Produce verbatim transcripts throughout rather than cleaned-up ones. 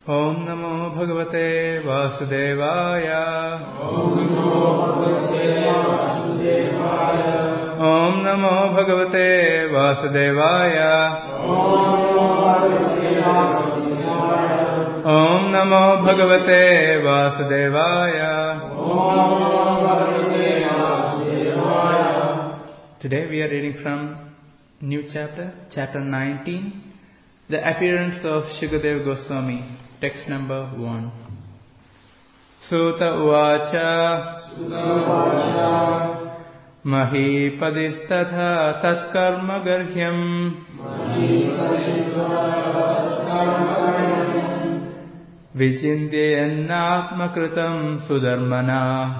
Om Namo Bhagavate Vasudevaya. Om Namo Bhagavate Vasudevaya. Om Namo Bhagavate Vasudevaya. Om Namo Bhagavate Vasudevaya. Today we are reading from new chapter, chapter nineteen, the appearance of Shukadeva Goswami, text number one. Suta uvacha Mahipadistatha tatkarma garhyam Vichindyanatmakritam sudharmana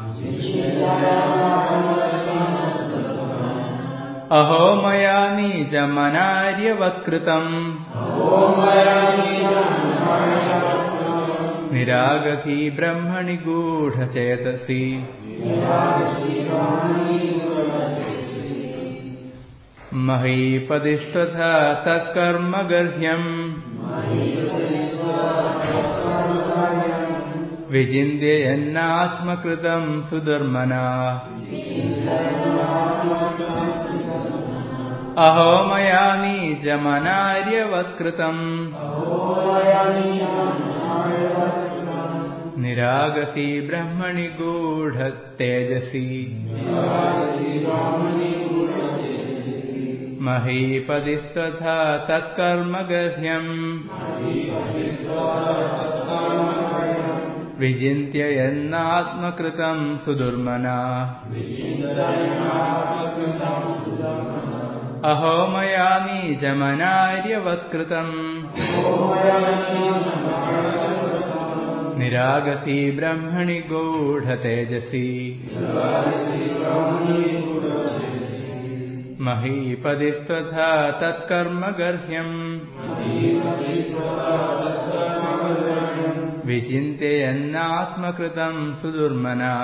Aho maya nijamanaryavatkritam Niragathi brahmani gudha chetasi Mahipadistatha tatkarma garhyam Vijindyanatmakritam sudharmana Aho maya nijamanaryavatkritam Niragasi brahmani gudha tejasi Mahipadistatha tatkarma garhyam Vijindyanatmakritam sudharmana Aho maya nijamanaryavatkritam Niragasi brahmani gudha tejasi Mahipadistatha tatkarma garhyam Vijindyanatmakritam sudharmana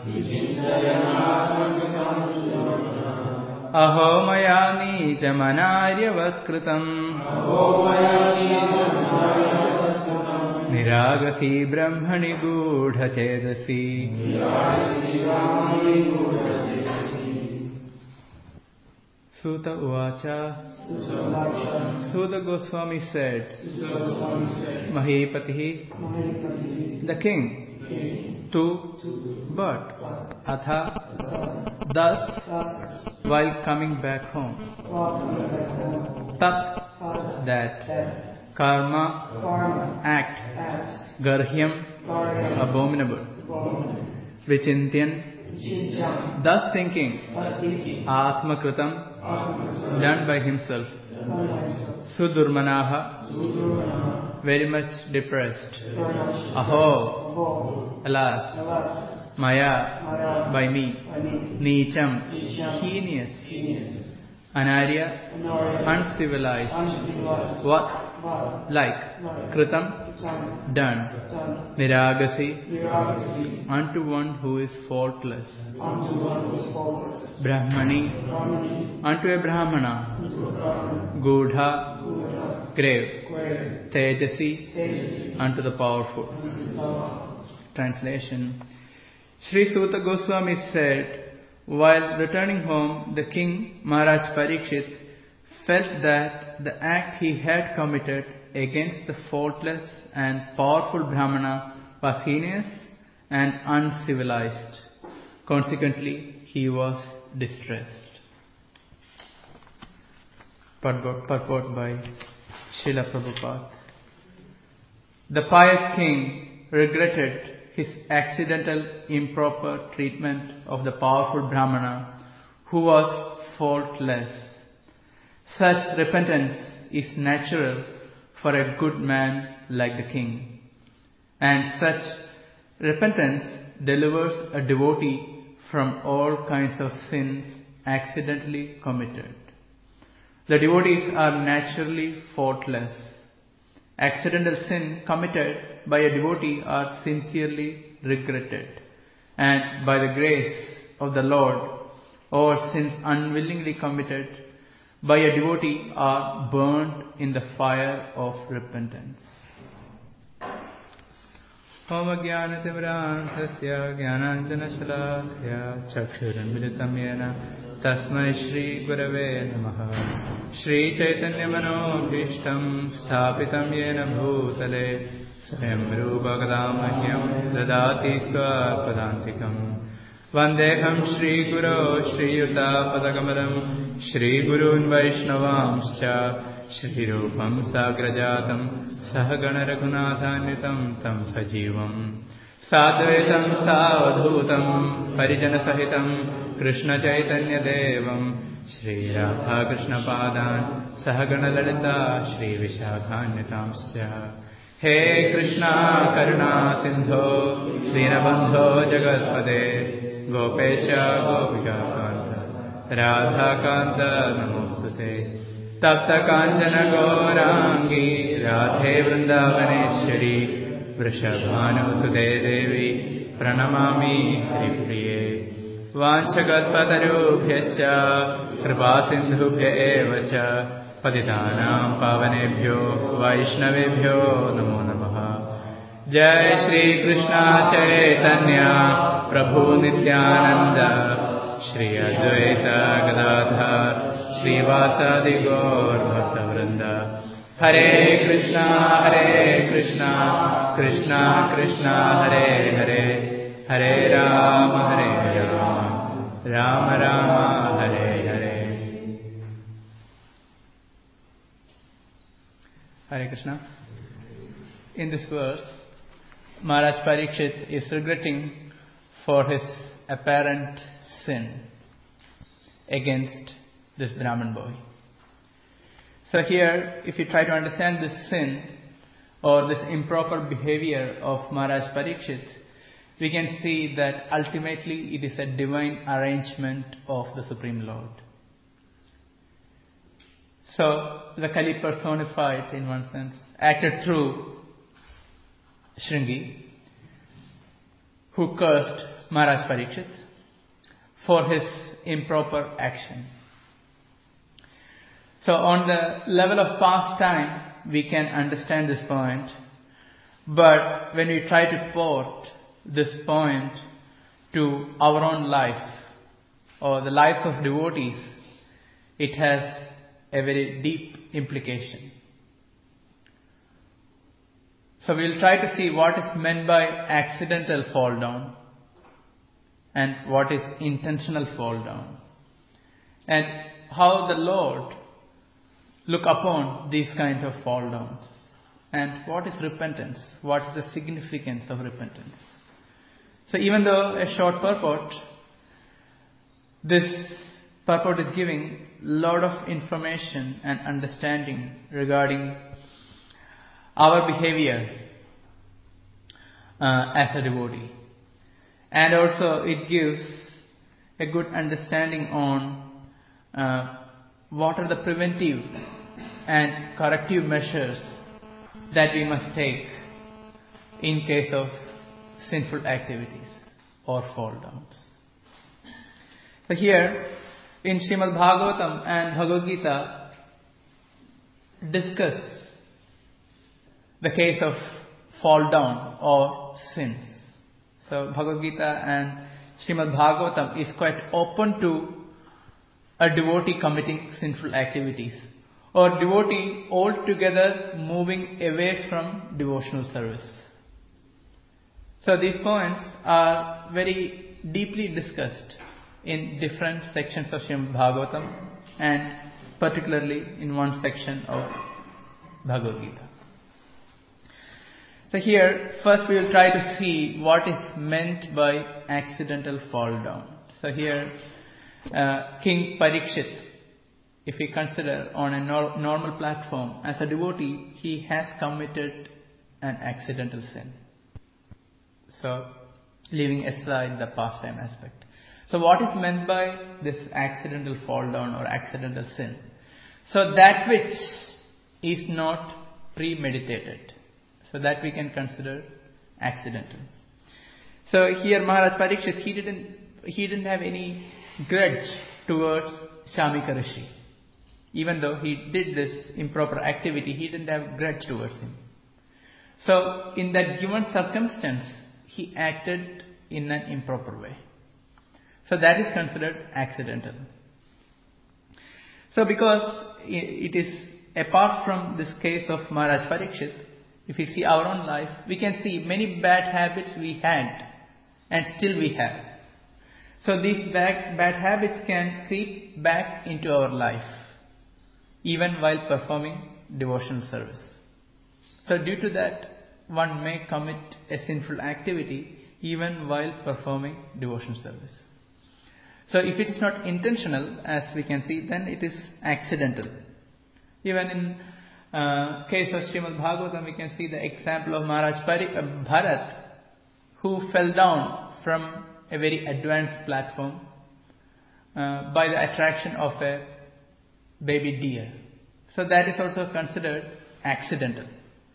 Aho maya nijamanaryavatkritam Niragasi brahmani gudha chetasi Suta uvacha Suta Goswami said, Mahipatihi, the king, to, but, atha, thus, while coming back home, tat, that, karma, act, garhyam, abominable, vichintyan, thus thinking, atmakritam, done by himself, sudurmanaha, very much depressed, aho, alas, maya, by me, nicham, heinous, anarya, uncivilized, what, like, kritam, done, niragasi, unto one who is faultless, brahmani, unto a brahmana, gudha, grave, tejasi, unto the powerful. Translation. Sri Suta Goswami said, while returning home, the king, Maharaj Parikshit, felt that the act he had committed against the faultless and powerful Brahmana was heinous and uncivilized. Consequently, he was distressed. Purport, purport by Srila Prabhupada. The pious king regretted his accidental improper treatment of the powerful Brahmana who was faultless. Such repentance is natural for a good man like the king, and such repentance delivers a devotee from all kinds of sins accidentally committed. The devotees are naturally faultless. Accidental sin committed by a devotee are sincerely regretted, and by the grace of the Lord, all sins unwillingly committed by a devotee are burned in the fire of repentance. होमज्ञानतिमिरान्धस्य ज्ञानाञ्जनशलाकया चक्षुरुन्मिलितं येन तस्मै श्रीगुरवे नमः। श्रीचैतन्यमनोभीष्टं स्थापितं येन भूतले स्वयं रूपकदा मह्यं ददाति स्वपदान्तिकम्। वन्देऽहं श्रीगुरो श्रीयुतापदकमलं श्रीगुरून् वैष्णवांश्च श्रीरूपं साग्रजातं सहगणरघुनाथान्वितं तं सजीवम् साद्वैतं सावधूतं परिजनसहितं कृष्णचैतन्यदेवं श्रीराधाकृष्णपादान् सहगणललिता श्रीविशाखान्वितांश्च। हे कृष्णा करुणा सिन्धो दीनबन्धो जगत्पते गोपेश गोपिकान्त राधाकान्त नमोस्तुते। तप्त काञ्चन गौरांगी राधे वृन्दावनेश्वरी वृषभानुसुते देवी प्रणमामि हरिप्रिये। वाञ्छकल्पतरुभ्यश्च कृपासिन्धुभ्य एव च पतितानां पावनेभ्यो वैष्णवेभ्यो नमो नमः। जय श्री कृष्ण चैतन्य प्रभु नित्यानंद श्री अद्वैत गदाधर श्रीवासादि गौर भक्तवृंद। हरे कृष्णा हरे कृष्णा कृष्णा कृष्णा हरे हरे हरे राम हरे Ram Ram Ram Hare Hare. Hare Krishna. In this verse, Maharaj Parikshit is regretting for his apparent sin against this Brahmin boy. So here, if you try to understand this sin or this improper behavior of Maharaj Parikshit, we can see that ultimately it is a divine arrangement of the Supreme Lord. So, the Kali personified, in one sense, acted through Shringi, who cursed Maharaj Parikshit for his improper action. So, on the level of past time, we can understand this point, but when we try to port this point to our own life or the lives of devotees, it has a very deep implication. So we'll try to see what is meant by accidental fall down and what is intentional fall down, and how the Lord look upon these kind of fall downs, and what is repentance, what is the significance of repentance. So even though a short purport, this purport is giving lot of information and understanding regarding our behavior uh, as a devotee, and also it gives a good understanding on uh, what are the preventive and corrective measures that we must take in case of sinful activities or fall downs. So here in Srimad Bhagavatam and Bhagavad Gita discuss the case of fall down or sins. So Bhagavad Gita and Srimad Bhagavatam is quite open to a devotee committing sinful activities or devotee altogether moving away from devotional service. So these points are very deeply discussed in different sections of Srimad Bhagavatam and particularly in one section of Bhagavad Gita. So here, first we will try to see what is meant by accidental fall down. So here, uh, King Parikshit, if we consider on a nor- normal platform, as a devotee, he has committed an accidental sin. So, leaving aside the pastime aspect. So what is meant by this accidental fall down or accidental sin? So that which is not premeditated. So that we can consider accidental. So here Maharaj Parikshit, he didn't, he didn't have any grudge towards Shamika Rishi. Even though he did this improper activity, he didn't have grudge towards him. So in that given circumstance, he acted in an improper way. So that is considered accidental. So because it is apart from this case of Maharaj Parikshit, if we see our own life, we can see many bad habits we had and still we have. So these bad, bad habits can creep back into our life even while performing devotional service. So due to that, one may commit a sinful activity even while performing devotional service. So if it is not intentional, as we can see, then it is accidental. Even in uh, case of Srimad Bhagavatam, we can see the example of Maharaj Pari- uh, Bharat, who fell down from a very advanced platform uh, by the attraction of a baby deer. So that is also considered accidental.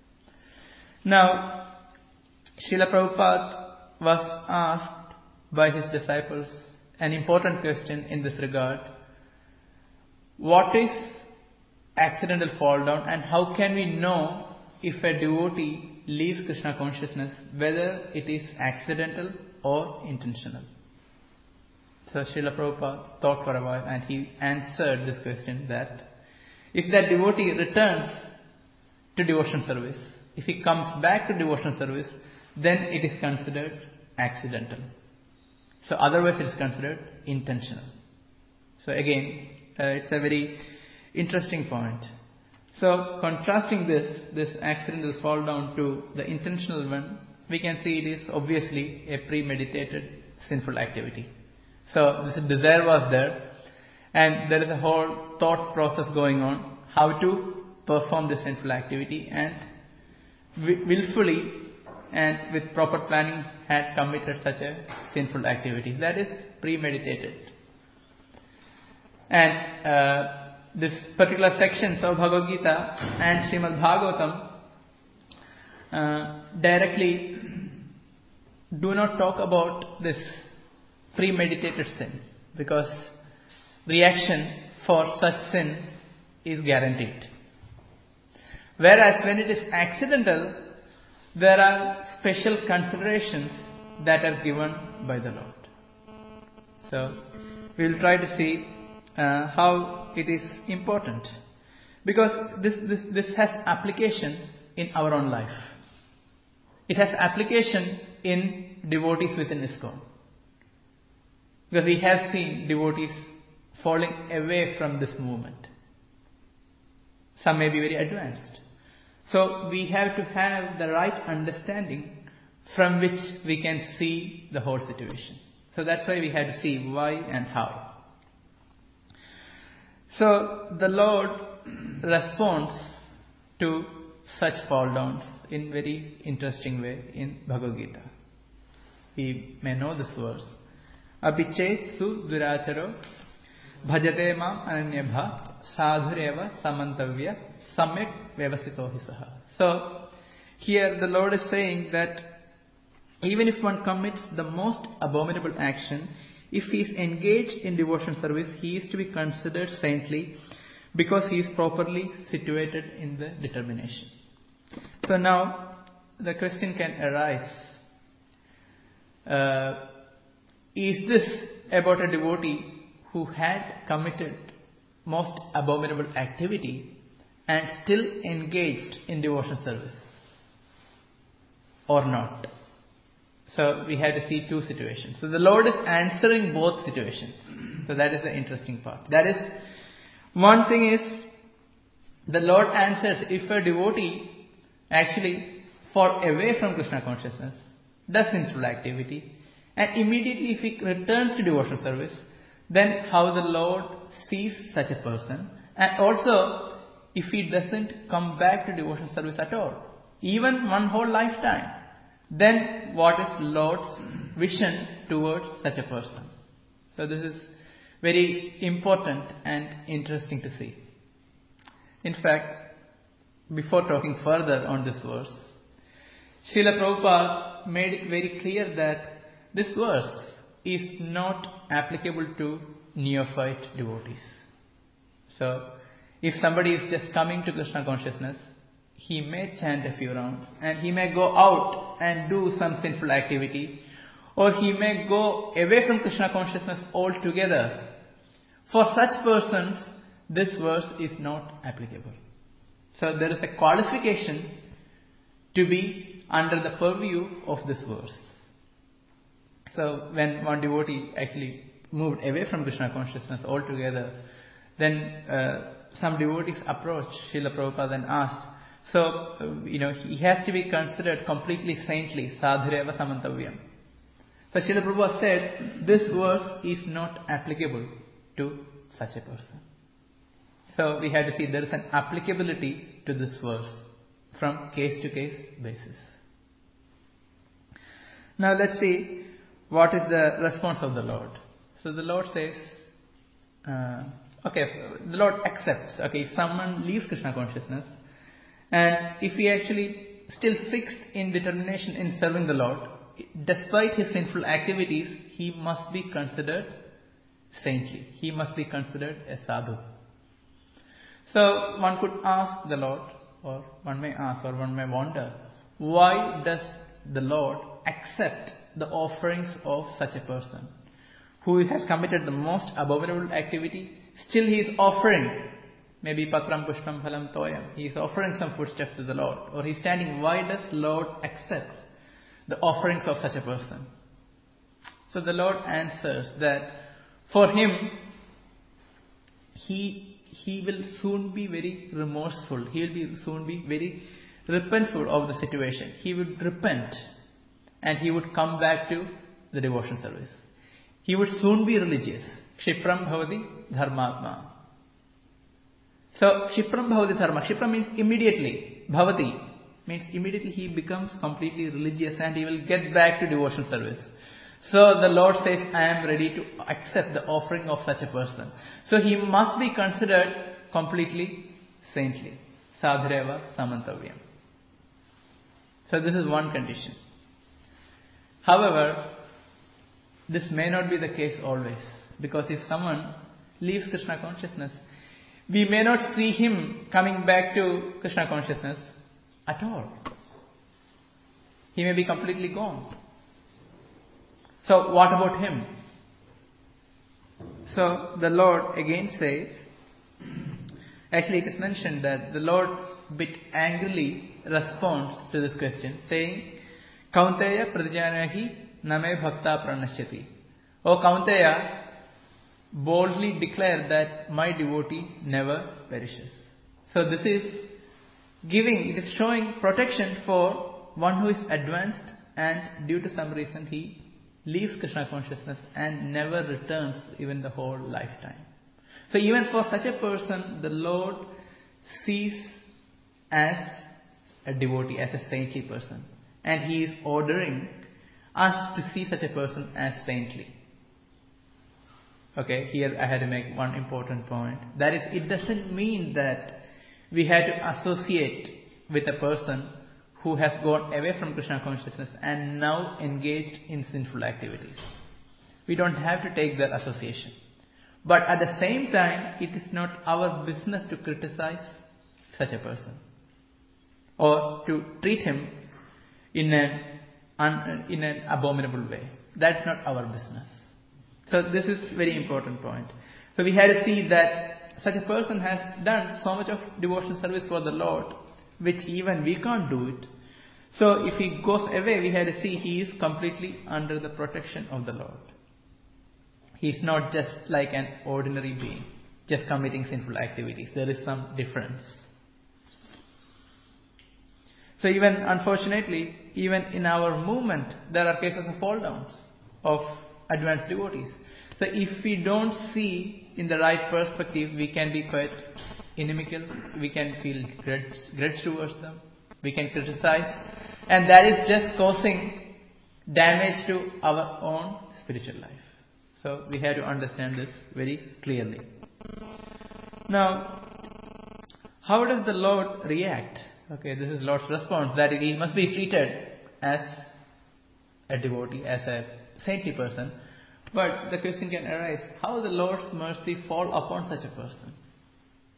Now, Srila Prabhupada was asked by his disciples an important question in this regard. What is accidental fall down, and how can we know if a devotee leaves Krishna consciousness, whether it is accidental or intentional? So Srila Prabhupada thought for a while and he answered this question that if that devotee returns to devotional service, if he comes back to devotional service, then it is considered accidental. So otherwise it is considered intentional. So again, uh, it's a very interesting point. So contrasting this, this accidental fall down to the intentional one, we can see it is obviously a premeditated sinful activity. So this desire was there and there is a whole thought process going on how to perform this sinful activity, and willfully and with proper planning had committed such a sinful activity. That is premeditated. And uh, this particular sections of Bhagavad Gita and Srimad Bhagavatam uh, directly do not talk about this premeditated sin, because reaction for such sins is guaranteed. Whereas when it is accidental, there are special considerations that are given by the Lord. So we will try to see uh, how it is important, because this, this, this has application in our own life. It has application in devotees within ISKCON. Because we have seen devotees falling away from this movement. Some may be very advanced. So we have to have the right understanding from which we can see the whole situation. So that's why we have to see why and how. So the Lord responds to such fall downs in very interesting way in Bhagavad Gita. We may know this verse. Abhichet su duracharo bhajate mam ananyabha sadhureva samantavya samyak vyavasito hisaha. So here the Lord is saying that even if one commits the most abominable action, if he is engaged in devotional service, he is to be considered saintly because he is properly situated in the determination. So now the question can arise, uh, is this about a devotee who had committed most abominable activity and still engaged in devotional service or not? So we have to see two situations. So the Lord is answering both situations. So that is the interesting part. That is, one thing is, the Lord answers if a devotee actually fall away from Krishna consciousness, does sinful activity, and immediately if he returns to devotional service, then how the Lord sees such a person, and also if he doesn't come back to devotional service at all, even one whole lifetime, then what is Lord's vision towards such a person? So this is very important and interesting to see. In fact, before talking further on this verse, Srila Prabhupada made it very clear that this verse is not applicable to neophyte devotees. So if somebody is just coming to Krishna consciousness, he may chant a few rounds, and he may go out and do some sinful activity, or he may go away from Krishna consciousness altogether. For such persons, this verse is not applicable. So there is a qualification to be under the purview of this verse. So when one devotee actually moved away from Krishna consciousness altogether, then uh, some devotees approached Srila Prabhupada and asked, so, uh, you know, he has to be considered completely saintly, sadhureva samantavyam. So Srila Prabhupada said, this verse is not applicable to such a person. So we had to see there is an applicability to this verse from case to case basis. Now let's see what is the response of the Lord. So the Lord says, uh, okay, the Lord accepts, okay, if someone leaves Krishna consciousness, and if he actually still fixed in determination in serving the Lord, despite his sinful activities, he must be considered saintly. He must be considered a sadhu. So one could ask the Lord, or one may ask, or one may wonder, why does the Lord accept the offerings of such a person who has committed the most abominable activity? Still he is offering, maybe patram pushpam phalam toyam, he is offering some foodstuffs to the Lord, or he is standing. Why does Lord accept the offerings of such a person? So the Lord answers that for him, he he will soon be very remorseful. He will be soon be very repentful of the situation. He would repent and he would come back to the devotion service. He would soon be religious. Kshipram bhavati dharmatma. So Kshipram bhavati dharma. Kshipram means immediately. Bhavati means immediately he becomes completely religious and he will get back to devotion service. So the Lord says, I am ready to accept the offering of such a person. So he must be considered completely saintly. Sadhureva samantavyam. So this is one condition. However, this may not be the case always. Because if someone leaves Krishna consciousness, we may not see him coming back to Krishna consciousness at all. He may be completely gone. So what about him? So the Lord again says, actually it is mentioned that the Lord bit angrily responds to this question, saying, Kaunteya pradijanahi name bhakta pranashyati. O Kaunteya, boldly declare that my devotee never perishes. So this is giving, it is showing protection for one who is advanced and due to some reason he leaves Krishna consciousness and never returns even the whole lifetime. So even for such a person, the Lord sees as a devotee, as a saintly person. And he is ordering us to see such a person as saintly. Okay, here I had to make one important point. That is, it doesn't mean that we had to associate with a person who has gone away from Krishna consciousness and now engaged in sinful activities. We don't have to take that association. But at the same time, it is not our business to criticize such a person or to treat him in an, un, in an abominable way. That's not our business. So this is a very important point. So we had to see that such a person has done so much of devotional service for the Lord, which even we can't do it. So if he goes away, we had to see he is completely under the protection of the Lord. He is not just like an ordinary being, just committing sinful activities. There is some difference. So even, unfortunately, even in our movement, there are cases of fall downs of advanced devotees. So if we don't see in the right perspective, we can be quite inimical, we can feel grudge, grudge towards them, we can criticize, and that is just causing damage to our own spiritual life. So we have to understand this very clearly. Now, how does the Lord react? Okay, this is Lord's response, that he must be treated as a devotee, as a saintly person. But the question can arise, how the Lord's mercy fall upon such a person?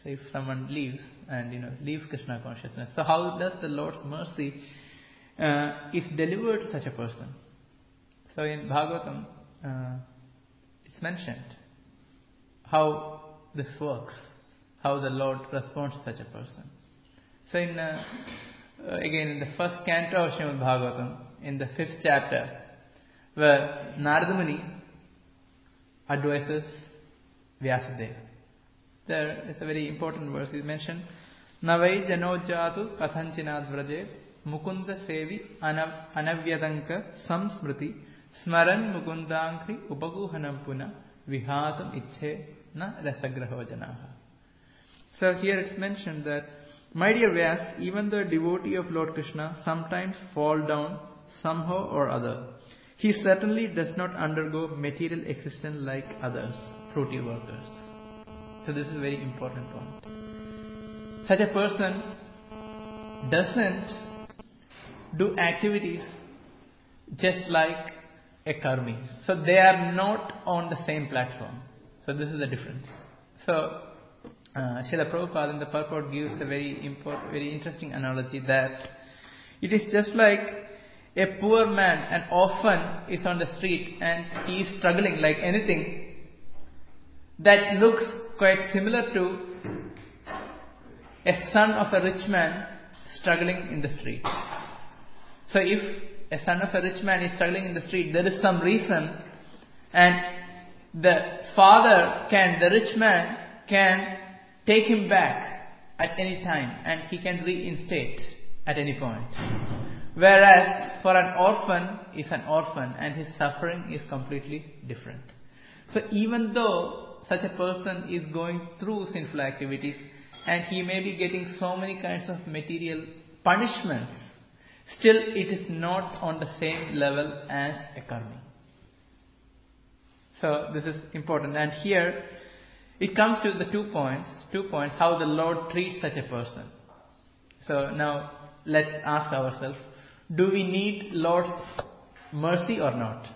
So if someone leaves and you know leaves Krishna consciousness, so how does the Lord's mercy uh, is delivered to such a person? So in Bhagavatam, uh, it's mentioned how this works, how the Lord responds to such a person. So in uh, uh, again in the first canto of Srimad Bhagavatam, in the fifth chapter, where Narada Muni advises Vyasadeva, there is a very important verse. He mentioned, Navai janojatu kathanchinad vraje mukunda sevi anavyadanka samsmriti smaran mukundankri upaguhanam puna vihatam ichhe na rasagraho janaha. So here it's mentioned that, my dear Vyas, even though a devotee of Lord Krishna sometimes fall down somehow or other, he certainly does not undergo material existence like others, fruity workers. So this is a very important point. Such a person doesn't do activities just like a karmi. So they are not on the same platform. So this is the difference. So uh, Srila Prabhupada in the purport gives a very important, very interesting analogy that it is just like a poor man, an orphan is on the street and he is struggling like anything. That looks quite similar to a son of a rich man struggling in the street. So if a son of a rich man is struggling in the street, there is some reason, and the father can, the rich man can take him back at any time and he can reinstate at any point. Whereas for an orphan is an orphan and his suffering is completely different. So even though such a person is going through sinful activities and he may be getting so many kinds of material punishments, still it is not on the same level as a karmi. So this is important. And here it comes to the two points, two points, how the Lord treats such a person. So now let's ask ourselves, do we need Lord's mercy or not?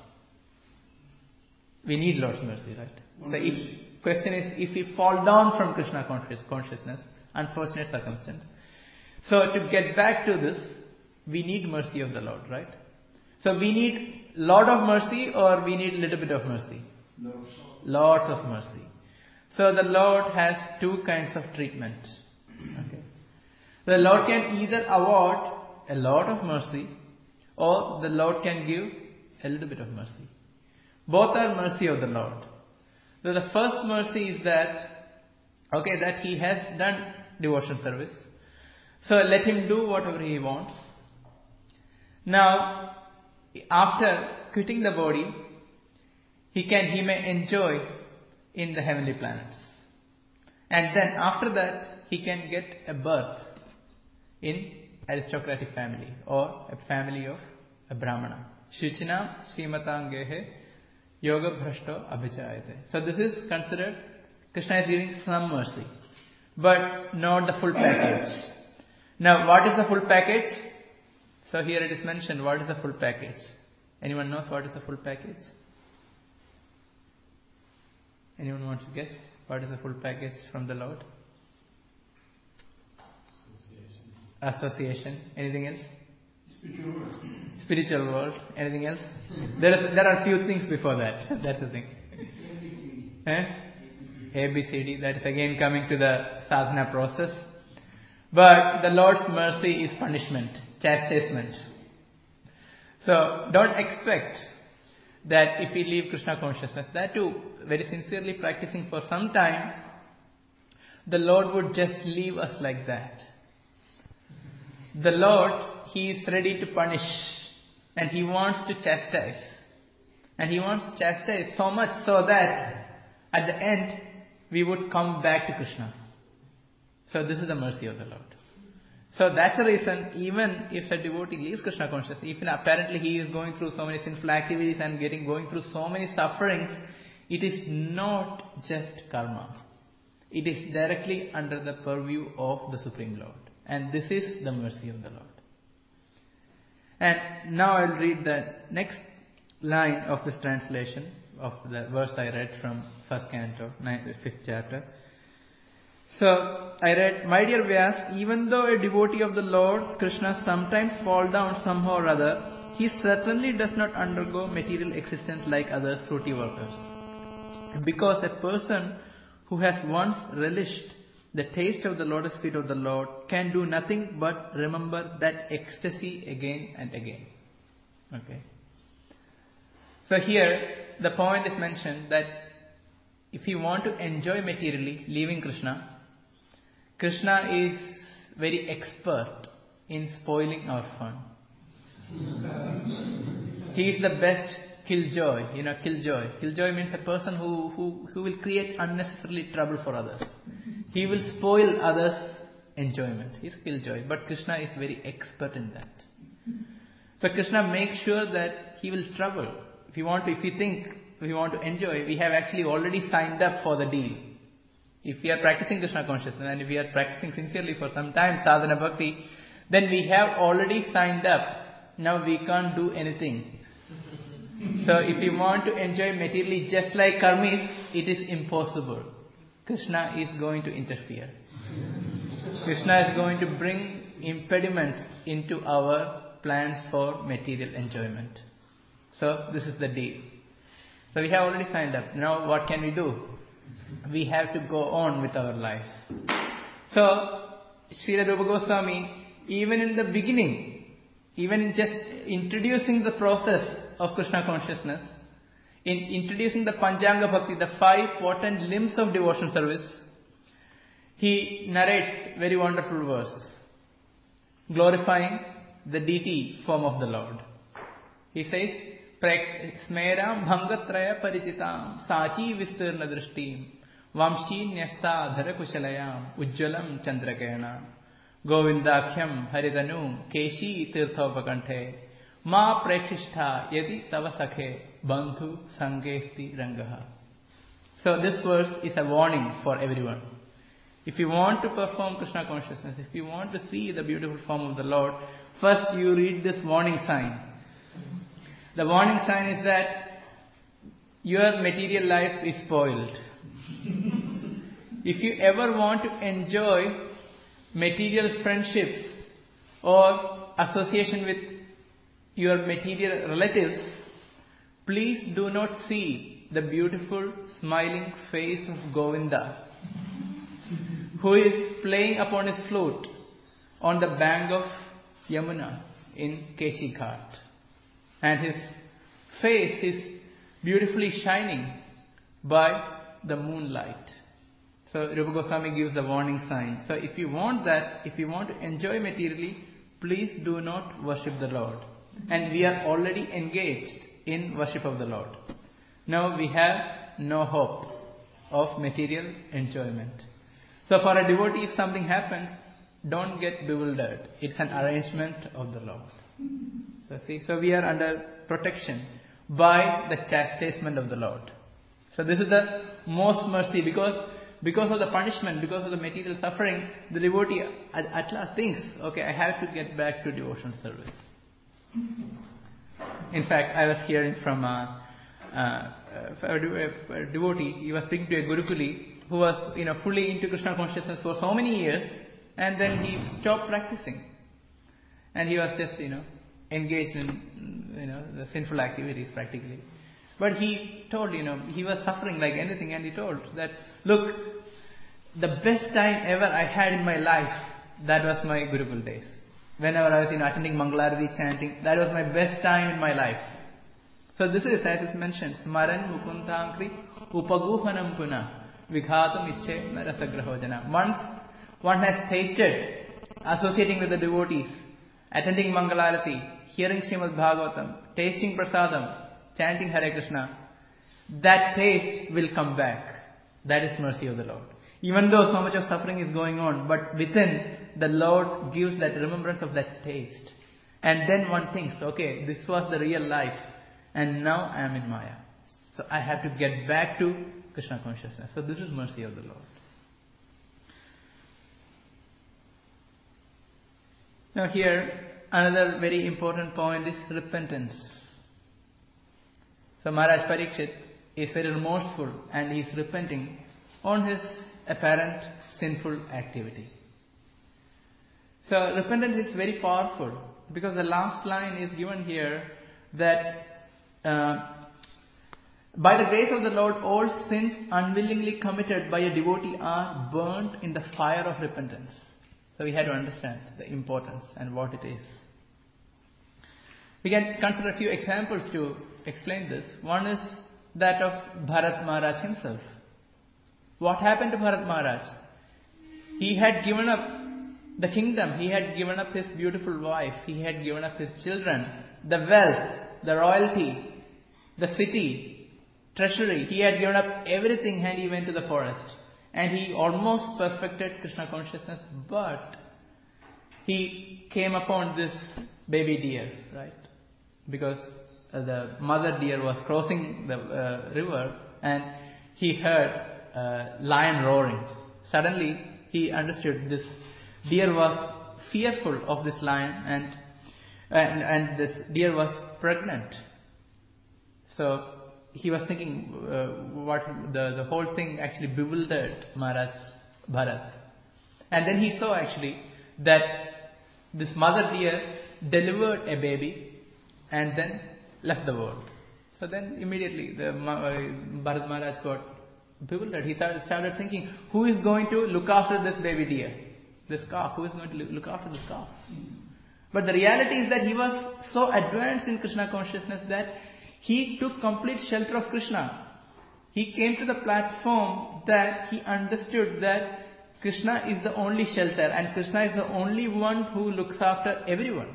We need Lord's mercy, right? So if question is, if we fall down from Krishna conscious, consciousness, unfortunate circumstance, so to get back to this, we need mercy of the Lord, right? So we need lot of mercy or we need little bit of mercy? Lots of mercy. So the Lord has two kinds of treatment. Okay. The Lord can either award a lot of mercy or the Lord can give a little bit of mercy. Both are mercy of the Lord. So the first mercy is that, okay, that he has done devotion service. So let him do whatever he wants. Now, after quitting the body, he can, he may enjoy in the heavenly planets. And then after that, he can get a birth in aristocratic family or a family of a Brahmana. Shuchinam Srimatangehe Yoga Bhrashto Abhichayate. So this is considered, Krishna is giving some mercy, but not the full package. Now what is the full package? So here it is mentioned, what is the full package? Anyone knows what is the full package? Anyone wants to guess what is the full package from the Lord? Association. Anything else? Spiritual world. Spiritual world. Anything else? There is there are few things before that. That's the thing. A B C D. Eh? A B C D. That is again coming to the sadhana process. But the Lord's mercy is punishment, chastisement. So don't expect that if we leave Krishna consciousness, that too, very sincerely practicing for some time, the Lord would just leave us like that. The Lord, He is ready to punish and He wants to chastise. And He wants to chastise so much so that at the end we would come back to Krishna. So this is the mercy of the Lord. So that's the reason, even if a devotee leaves Krishna consciousness, even apparently he is going through so many sinful activities and getting going through so many sufferings, it is not just karma. It is directly under the purview of the Supreme Lord. And this is the mercy of the Lord. And now I'll read the next line of this translation of the verse I read from first canto, ninth, fifth chapter. So, I read, my dear Vyas, even though a devotee of the Lord Krishna sometimes fall down somehow or other, he certainly does not undergo material existence like other fruity workers. Because a person who has once relished the taste of the lotus feet of the Lord can do nothing but remember that ecstasy again and again. Okay. So here, the point is mentioned that if you want to enjoy materially, leaving Krishna, Krishna is very expert in spoiling our fun. He is the best killjoy, you know, killjoy. Killjoy means a person who, who, who will create unnecessarily trouble for others. He will spoil others' enjoyment. He's killjoy. But Krishna is very expert in that. So Krishna makes sure that he will trouble. If you want to, if you think, if you want to enjoy, we have actually already signed up for the deal. If we are practicing Krishna consciousness and if we are practicing sincerely for some time sadhana bhakti, then we have already signed up. Now we can't do anything. So if you want to enjoy materially just like karmis, it is impossible. Krishna is going to interfere. Krishna is going to bring impediments into our plans for material enjoyment. So this is the deal. So we have already signed up. Now what can we do? We have to go on with our lives. So Srila Rupa Goswami, even in the beginning, even in just introducing the process of Krishna consciousness, in introducing the Panchanga Bhakti, the five potent limbs of devotional service, he narrates very wonderful verse, glorifying the deity form of the Lord. He says, Smeram bhangatraya parichitam sachi vistirna drishtim vamshi nyasta dhara kushalayam ujjalam chandrakena govindakhyam haridanu keshi tirthopakanthe ma prekshishta yadi tava sakhe bandhu sangesti rangaha. So this verse is a warning for everyone. If you want to perform Krishna consciousness, if you want to see the beautiful form of the Lord, first you read this warning sign. The warning sign is that your material life is spoiled. If you ever want to enjoy material friendships or association with your material relatives, please do not see the beautiful smiling face of Govinda, who is playing upon his flute on the bank of Yamuna in Keshi Ghat. And his face is beautifully shining by the moonlight. So Rupa Goswami gives the warning sign. So if you want that, if you want to enjoy materially, please do not worship the Lord. And we are already engaged in worship of the Lord. Now we have no hope of material enjoyment. So for a devotee, if something happens, don't get bewildered. It's an arrangement of the Lord. So see, so we are under protection by the chastisement of the Lord. So this is the most mercy, because because of the punishment, because of the material suffering, the devotee at, at last thinks, okay, I have to get back to devotional service. In fact, I was hearing from a, a, a devotee. He was speaking to a Gurukuli who was, you know, fully into Krishna consciousness for so many years, and then he stopped practicing, and he was just, you know, engaged in, you know, the sinful activities practically. But he told, you know, he was suffering like anything, and he told that, look, the best time ever I had in my life, that was my Gurukul days. Whenever I was, you know, attending Mangalarati, chanting, that was my best time in my life. So this is, as is mentioned, Smaran Mukuntankri Upaguhanam Puna Vighatam Iche Narasagrahojana. Once one has tasted associating with the devotees, attending Mangalarati, hearing Srimad Bhagavatam, tasting Prasadam, chanting Hare Krishna, that taste will come back. That is mercy of the Lord. Even though so much of suffering is going on, but within, the Lord gives that remembrance of that taste. And then one thinks, okay, this was the real life, and now I am in Maya. So I have to get back to Krishna consciousness. So this is mercy of the Lord. Now here, another very important point is repentance. So Maharaj Parikshit is very remorseful, and he is repenting on his apparent sinful activity. So repentance is very powerful, because the last line is given here that uh, by the grace of the Lord, all sins unwillingly committed by a devotee are burnt in the fire of repentance. So we had to understand the importance and what it is. We can consider a few examples to explain this. One is that of Bharat Maharaj himself. What happened to Bharat Maharaj? He had given up the kingdom, he had given up his beautiful wife, he had given up his children, the wealth, the royalty, the city, treasury. He had given up everything and he went to the forest. And he almost perfected Krishna consciousness, but he came upon this baby deer, right? Because uh, the mother deer was crossing the uh, river and he heard uh, lion roaring. Suddenly he understood this deer was fearful of this lion, and and, and this deer was pregnant. So he was thinking uh, what the, the whole thing actually bewildered Maharaj Bharat. And then he saw actually that this mother deer delivered a baby and then left the world. So then immediately the uh, Bharat Maharaj got bewildered. He started thinking, who is going to look after this baby deer? This calf, who is going to look after this calf? But the reality is that he was so advanced in Krishna consciousness that he took complete shelter of Krishna. He came to the platform that he understood that Krishna is the only shelter and Krishna is the only one who looks after everyone.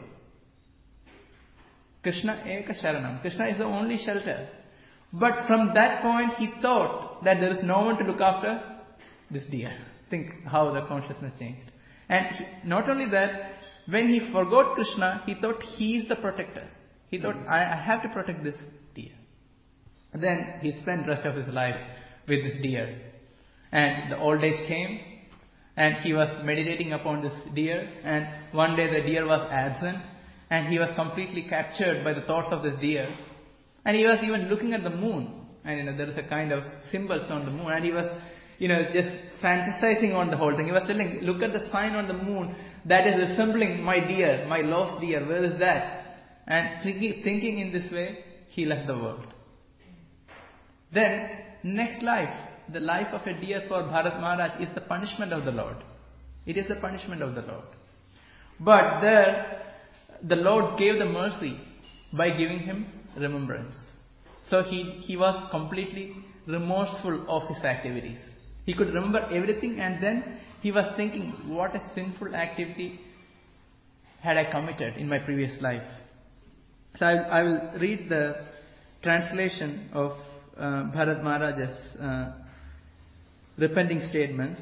Krishna Eka Sharanam. Krishna is the only shelter. But from that point he thought that there is no one to look after this deer. Think how the consciousness changed. And he, not only that, when he forgot Krishna, he thought he is the protector. He thought, I, I have to protect this deer. Then he spent the rest of his life with this deer. And the old age came, and he was meditating upon this deer, and one day the deer was absent, and he was completely captured by the thoughts of this deer. And he was even looking at the moon, and you know, there is a kind of symbols on the moon, and he was you know, just fantasizing on the whole thing. He was telling, look at the sign on the moon that is resembling my deer, my lost deer. Where is that? And thinking, thinking in this way, he left the world. Then, next life, the life of a deer for Bharat Maharaj is the punishment of the Lord. It is the punishment of the Lord. But there, the Lord gave the mercy by giving him remembrance. So he, he was completely remorseful of his activities. He could remember everything, and then he was thinking, what a sinful activity had I committed in my previous life. So I, I will read the translation of uh, Bharat Maharaj's uh, repenting statements.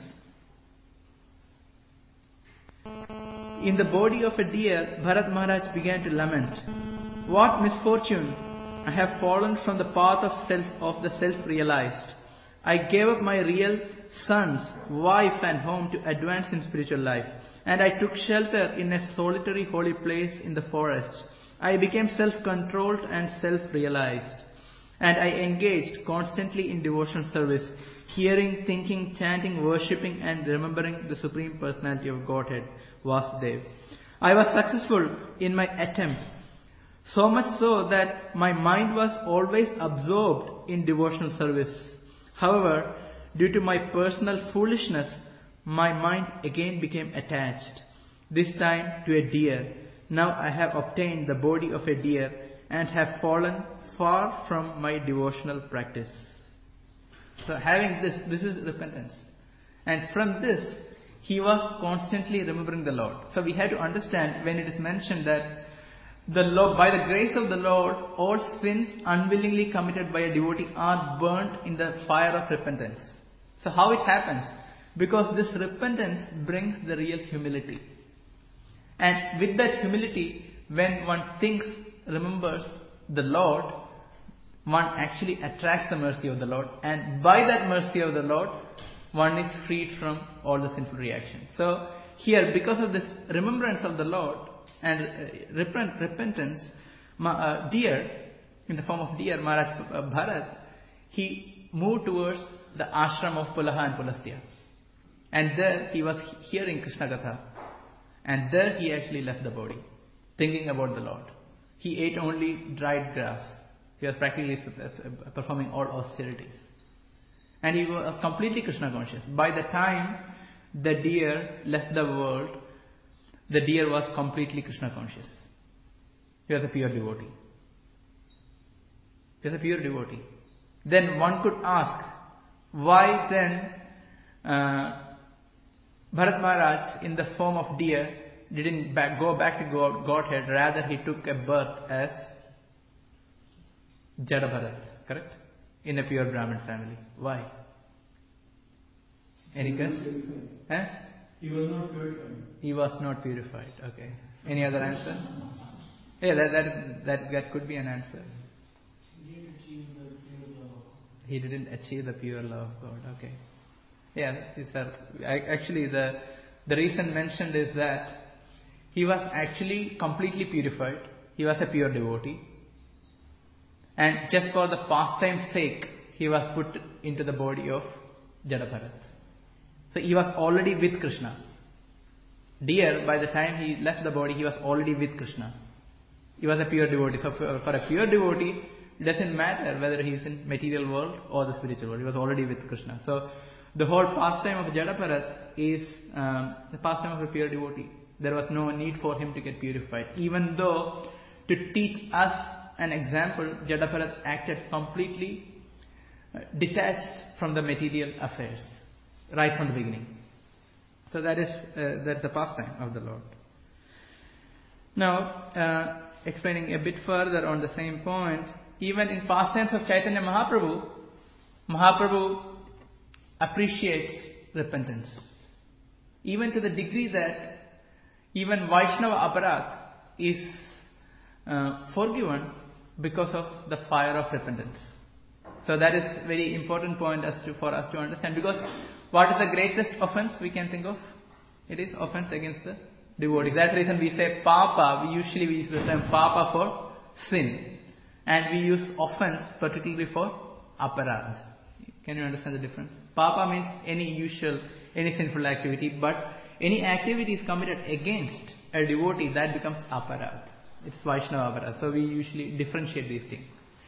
In the body of a deer, Bharat Maharaj began to lament. What misfortune! I have fallen from the path of self, of the self-realized. I gave up my real sons, wife and home to advance in spiritual life. And I took shelter in a solitary holy place in the forest. I became self-controlled and self-realized. And I engaged constantly in devotional service, hearing, thinking, chanting, worshipping and remembering the Supreme Personality of Godhead, Vasudeva. I was successful in my attempt, so much so that my mind was always absorbed in devotional service. However, due to my personal foolishness, my mind again became attached, this time to a deer. Now I have obtained the body of a deer and have fallen far from my devotional practice. So having this, this is repentance. And from this, he was constantly remembering the Lord. So we have to understand when it is mentioned that the Lord, by the grace of the Lord, all sins unwillingly committed by a devotee are burnt in the fire of repentance. So how it happens? Because this repentance brings the real humility. And with that humility, when one thinks, remembers the Lord, one actually attracts the mercy of the Lord. And by that mercy of the Lord, one is freed from all the sinful reactions. So here, because of this remembrance of the Lord, and uh, repent, repentance, uh, deer, in the form of deer, Maharaj uh, Bharat, he moved towards the ashram of Pulaha and Pulastya. And there he was hearing Krishna Katha. And there he actually left the body, thinking about the Lord. He ate only dried grass. He was practically performing all austerities. And he was completely Krishna conscious. By the time the deer left the world, the deer was completely Krishna conscious. He was a pure devotee. He was a pure devotee. Then one could ask, why then uh, Bharat Maharaj in the form of deer didn't back, go back to God, Godhead, rather he took a birth as Jada Bharat, correct? In a pure Brahmin family. Why? Any guess? Huh? He was not purified. He was not purified. Okay. Any other answer? Yeah, that that that, that could be an answer. He didn't achieve the pure love. He didn't achieve the pure love of God. Okay. Yeah, these are actually the the reason mentioned is that he was actually completely purified. He was a pure devotee. And just for the pastime's sake, he was put into the body of Jada Bharat. So he was already with Krishna. Deer, by the time he left the body, he was already with Krishna. He was a pure devotee. So for, for a pure devotee, it doesn't matter whether he is in material world or the spiritual world. He was already with Krishna. So the whole pastime of Jada Bharat is um, the pastime of a pure devotee. There was no need for him to get purified. Even though to teach us an example, Jada Bharat acted completely detached from the material affairs right from the beginning. So that is uh, that's the pastime of the Lord. Now, uh, explaining a bit further on the same point, even in pastimes of Chaitanya Mahaprabhu, Mahaprabhu appreciates repentance. Even to the degree that even Vaishnava Aparadh is uh, forgiven because of the fire of repentance. So that is very important point as to for us to understand, because what is the greatest offense we can think of? It is offense against the devotee. That's the reason we say papa. We usually we use the term papa for sin, and we use offense particularly for aparadh. Can you understand the difference? Papa means any usual, any sinful activity, but any activity is committed against a devotee, that becomes aparadh. It's Vaishnava aparadh. So we usually differentiate these things.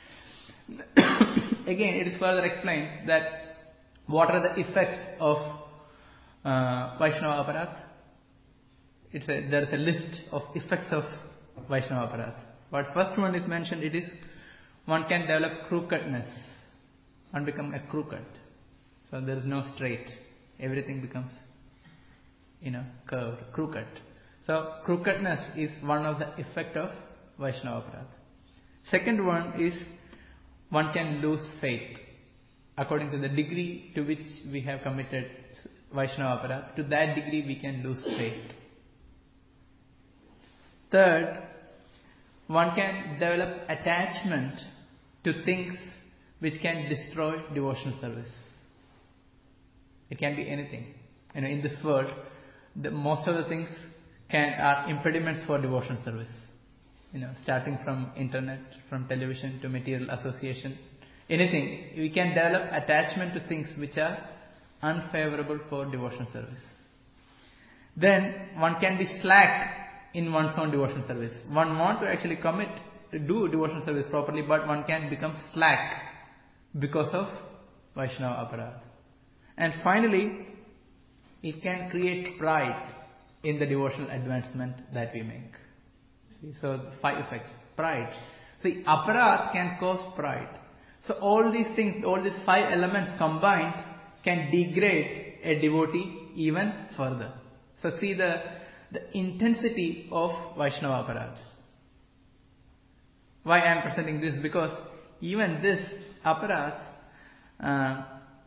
Again, it is further explained that what are the effects of uh, Vaishnava aparadh? It's a, there is a list of effects of Vaishnava aparadh. But first one is mentioned, it is one can develop crookedness. One become a crooked. So there is no straight. Everything becomes, you know, curved, crooked. So crookedness is one of the effect of Vaishnava aparadh. Second one is one can lose faith. According to the degree to which we have committed Vaishnava aparadh, to that degree we can lose faith. Third, one can develop attachment to things which can destroy devotional service. It can be anything. You know, in this world, the, most of the things can are impediments for devotional service. You know, starting from internet, from television to material association, anything. We can develop attachment to things which are unfavorable for devotional service. Then one can be slack in one's own devotional service. One want to actually commit to do devotional service properly, but one can become slack because of Vaishnava aparadh. And finally, it can create pride in the devotional advancement that we make. See, so five effects. Pride. See, aparadh can cause pride. So all these things, all these five elements combined can degrade a devotee even further. So see the, the intensity of Vaishnava aparadh. Why I am presenting this? Because even this aparadh uh,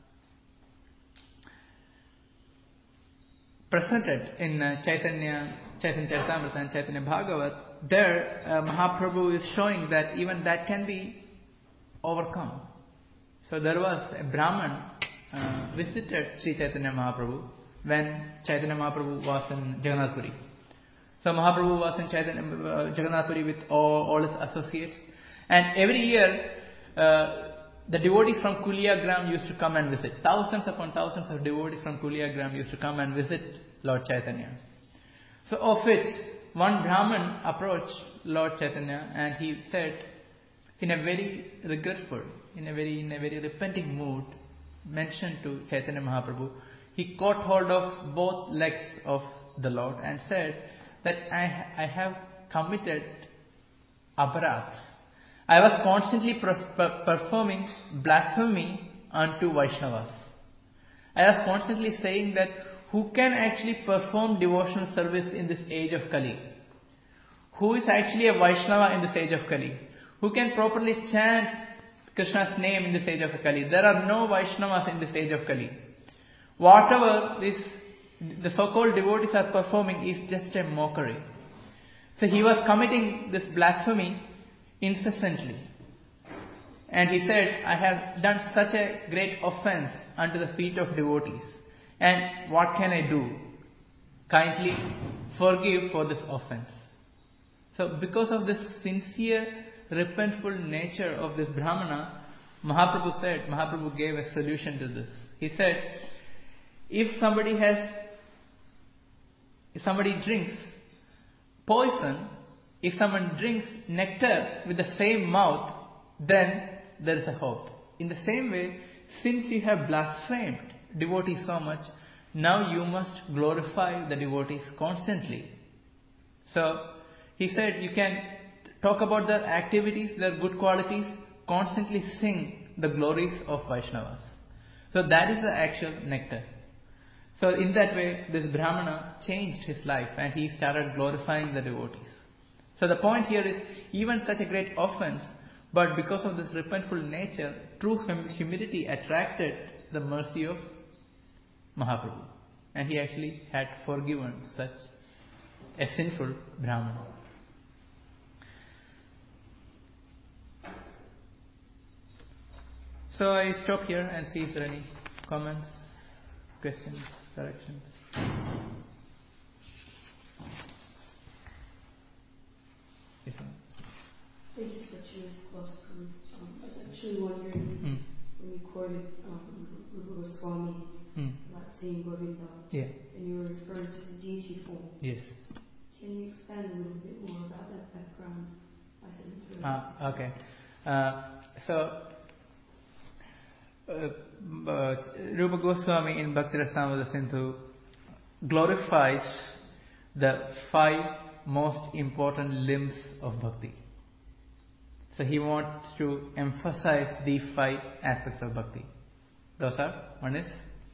presented in uh, Chaitanya, Chaitanya Charitamrita and Chaitanya Bhagavat, there uh, Mahaprabhu is showing that even that can be overcome. So there was a Brahman uh, visited Sri Chaitanya Mahaprabhu when Chaitanya Mahaprabhu was in Jagannath Puri. So Mahaprabhu was in Chaitanya, uh, Jagannath Puri with all, all his associates, and every year uh, the devotees from Kuliagram used to come and visit. Thousands upon thousands of devotees from Kuliagram used to come and visit Lord Chaitanya. So of which one Brahman approached Lord Chaitanya and he said, in a very regretful, in a very in a very repenting mood, mentioned to Chaitanya Mahaprabhu, he caught hold of both legs of the Lord and said that I, I have committed aparadhs. I was constantly per- performing blasphemy unto Vaishnavas. I was constantly saying that who can actually perform devotional service in this age of Kali? Who is actually a Vaishnava in this age of Kali? Who can properly chant Krishna's name in this age of Kali? There are no Vaishnavas in this age of Kali. Whatever this, the so-called devotees are performing is just a mockery. So he was committing this blasphemy incessantly. And he said, I have done such a great offense unto the feet of devotees. And what can I do? Kindly forgive for this offense. So because of this sincere, repentful nature of this Brahmana, Mahaprabhu said, Mahaprabhu gave a solution to this. He said, if somebody has, if somebody drinks poison, if someone drinks nectar with the same mouth, then there is a hope. In the same way, since you have blasphemed devotees so much, now you must glorify the devotees constantly. So, he said you can talk about their activities, their good qualities, constantly sing the glories of Vaishnavas. So that is the actual nectar. So in that way, this Brahmana changed his life and he started glorifying the devotees. So the point here is, even such a great offense, but because of this repentful nature, true hum- humility attracted the mercy of Mahaprabhu. And he actually had forgiven such a sinful Brahmana. So I stop here and see if there are any comments, questions, corrections. Yes, ma'am. Thank you, such a close proof. Um, I was actually wondering, Mm. when you quoted um, Rupa Goswami Mm. about seeing Govinda, Yeah. and you were referring to the deity form. Yes. Can you expand a little bit more about that background? I hadn't heard. Ah, okay. Uh, so, uh, but Rupa Goswami in Bhakti Rasamrita Sindhu glorifies the five most important limbs of bhakti. So he wants to emphasize the five aspects of bhakti. Those are, one is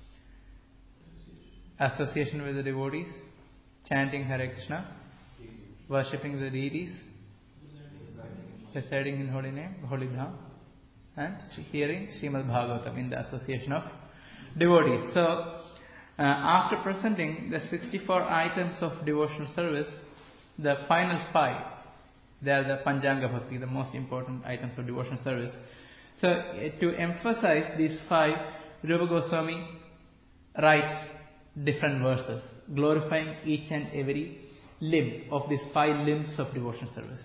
association with the devotees, chanting Hare Krishna, worshipping the deities, residing in holy name, holy dham, and hearing Srimad Bhagavatam in the association of devotees. So, uh, after presenting the sixty-four items of devotional service, the final five, they are the Panchanga Bhakti, the most important items of devotional service. So, uh, to emphasize these five, Rupa Goswami writes different verses, glorifying each and every limb of these five limbs of devotional service.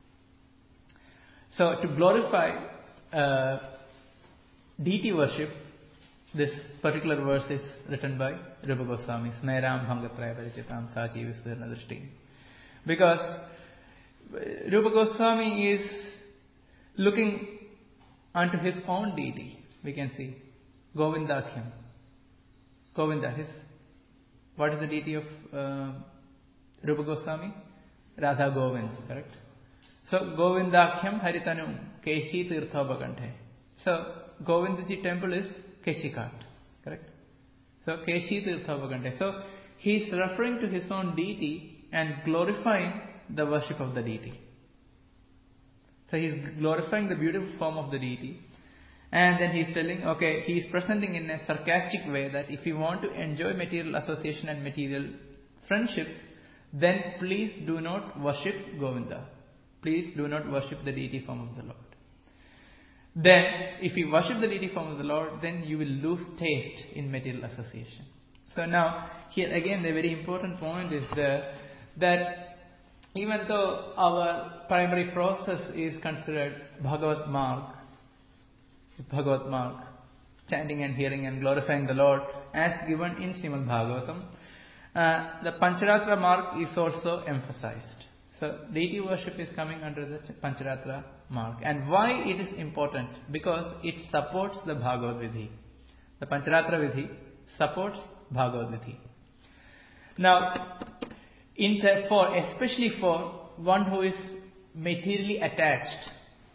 So, to glorify uh, deity worship, this particular verse is written by Rupa Goswami, Smeram Bhangatraya Parichitam Sachi Visvirna Drishti. Because Rupa Goswami is looking unto his own deity. We can see Govindakhyam. Govinda, his, what is the deity of uh, Rupa Goswami? Radha Govind, correct? So, Govindakhyam Haritanum Keshi Tirthabhakanthe. So, Govindaji temple is Keshikat, correct? So, Keshi Tirthabhakanthe. So, he is referring to his own deity and glorifying the worship of the deity. So, he is glorifying the beautiful form of the deity. And then he is telling, okay, he is presenting in a sarcastic way that if you want to enjoy material association and material friendships, then please do not worship Govinda. Please do not worship the deity form of the Lord. Then, if you worship the deity form of the Lord, then you will lose taste in material association. So now, here again the very important point is there that even though our primary process is considered Bhagavad Marg, Bhagavad mark, chanting and hearing and glorifying the Lord as given in Srimad Bhagavatam. Uh, the Pancharatra mark is also emphasized. So deity worship is coming under the Pancharatra mark. And why it is important? Because it supports the Bhagavad Vidhi. The Pancharatra Vidhi supports Bhagavad Vidhi. Now, in the, for especially for one who is materially attached,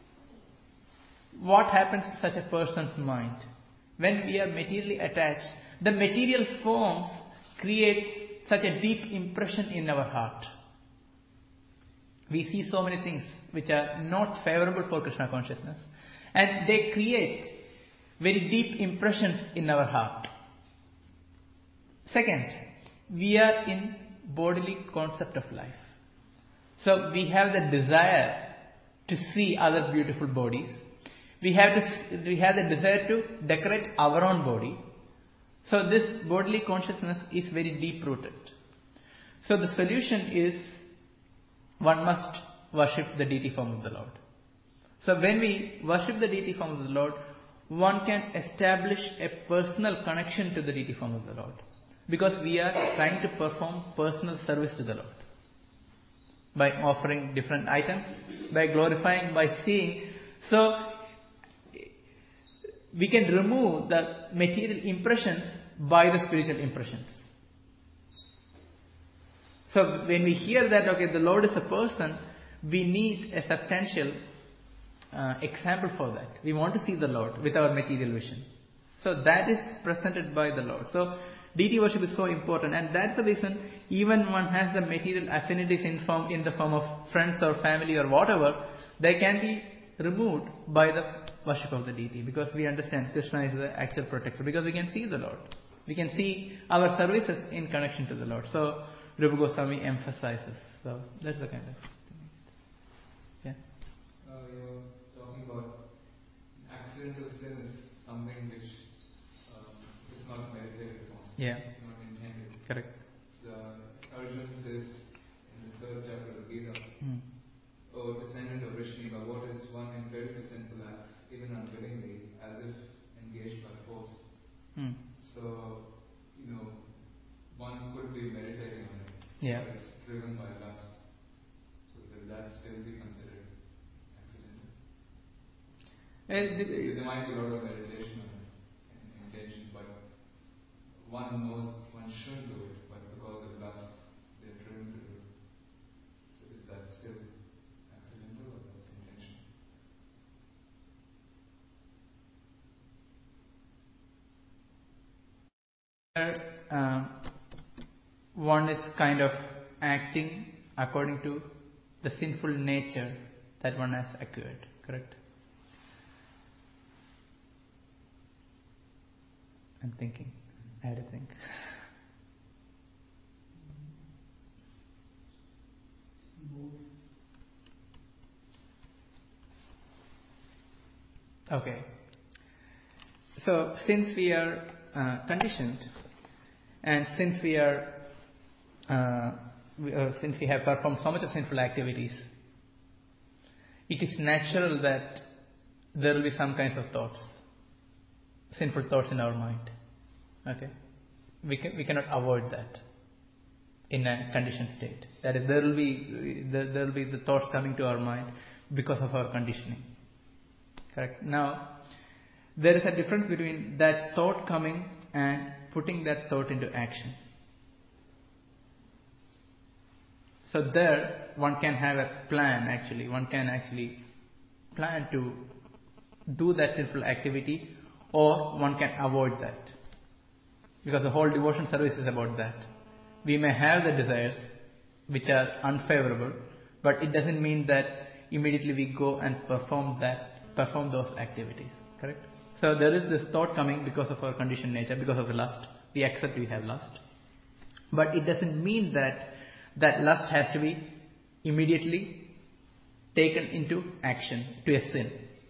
what happens to such a person's mind? When we are materially attached, the material forms creates such a deep impression in our heart. We see so many things which are not favorable for Krishna consciousness, and they create very deep impressions in our heart. Second, we are in bodily concept of life. So we have the desire to see other beautiful bodies. We have to, we have the desire to decorate our own body. So this bodily consciousness is very deep rooted. So the solution is one must worship the deity form of the Lord. So when we worship the deity form of the Lord, one can establish a personal connection to the deity form of the Lord. Because we are trying to perform personal service to the Lord. By offering different items, by glorifying, by seeing. So, we can remove the material impressions by the spiritual impressions. So, when we hear that, okay, the Lord is a person, we need a substantial uh, example for that. We want to see the Lord with our material vision. So, that is presented by the Lord. So, deity worship is so important, and that's the reason even one has the material affinities in form in the form of friends or family or whatever, they can be removed by the worship of the deity, because we understand Krishna is the actual protector, because we can see the Lord. We can see our services in connection to the Lord. So Rupa Goswami emphasizes. So that's the kind of thing. Yeah. Uh, you're talking about accidental sin is something which um, is not meditated upon. Yeah. Not intended. Correct. So Arjuna says in the third chapter of Gita, Mm. "O descendant of Vishnu, what is one in thirty sinful acts, even unwillingly, as if engaged by force?" Mm. So, you know, one could be meditating on it, Yeah. but it's driven by lust. So will that still be considered accidental? Uh, the- There might be a lot of meditation on it and intention, but one knows one should do it, but because of lust, they're driven to do it. So is that still accidental or that's intentional? Um, one is kind of acting according to the sinful nature that one has acquired, correct? I'm thinking. I had to think. Okay. So since we are uh, conditioned, and since we are, uh, we, uh, since we have performed so much of sinful activities, it is natural that there will be some kinds of thoughts, sinful thoughts in our mind. Okay, we can, we cannot avoid that in a conditioned state. That is, there will be there, there will be the thoughts coming to our mind because of our conditioning. Correct. Now, there is a difference between that thought coming and putting that thought into action. So there, one can have a plan actually. One can actually plan to do that sinful activity, or one can avoid that. Because the whole devotion service is about that. We may have the desires which are unfavorable, but it doesn't mean that immediately we go and perform that, perform those activities. Correct? So there is this thought coming because of our conditioned nature, because of the lust. We accept we have lust. But it doesn't mean that that lust has to be immediately taken into action, to a sin.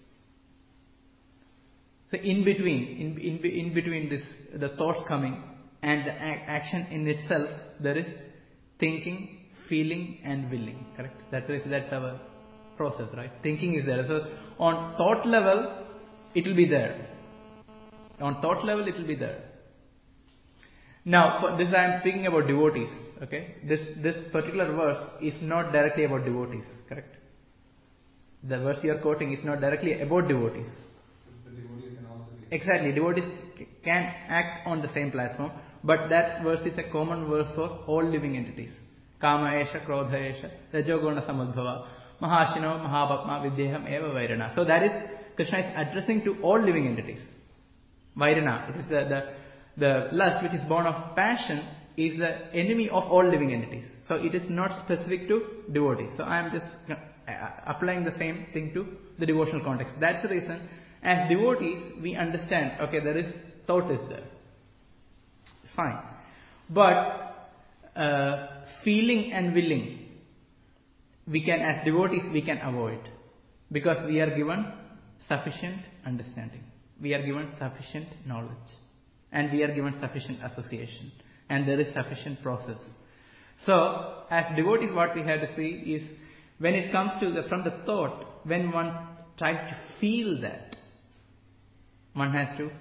So in between, in, in, in between this, the thoughts coming and the action in itself, there is thinking, feeling and willing. Correct? That's, that's our process, right? Thinking is there. So on thought level, it will be there. On thought level, it will be there. Now, for this I am speaking about devotees. Okay, this this particular verse is not directly about devotees. Correct? The verse you are quoting is not directly about devotees. But devotees can also be. Exactly, devotees can act on the same platform, but that verse is a common verse for all living entities. Kama esha, krodha esha, rajoguna samudbhava, mahashino, mahabhapma, vidyeham eva vairana. So that is, Krishna is addressing to all living entities. Vairana, it is the, the, the lust which is born of passion, is the enemy of all living entities. So it is not specific to devotees. So I am just applying the same thing to the devotional context. That's the reason, as devotees, we understand, okay, there is thought is there. Fine. But uh, feeling and willing, we can, as devotees, we can avoid. Because we are given sufficient understanding. We are given sufficient knowledge. And we are given sufficient association. And there is sufficient process. So, as devotees, what we have to see is, when it comes to the, from the thought, when one tries to feel that, one has to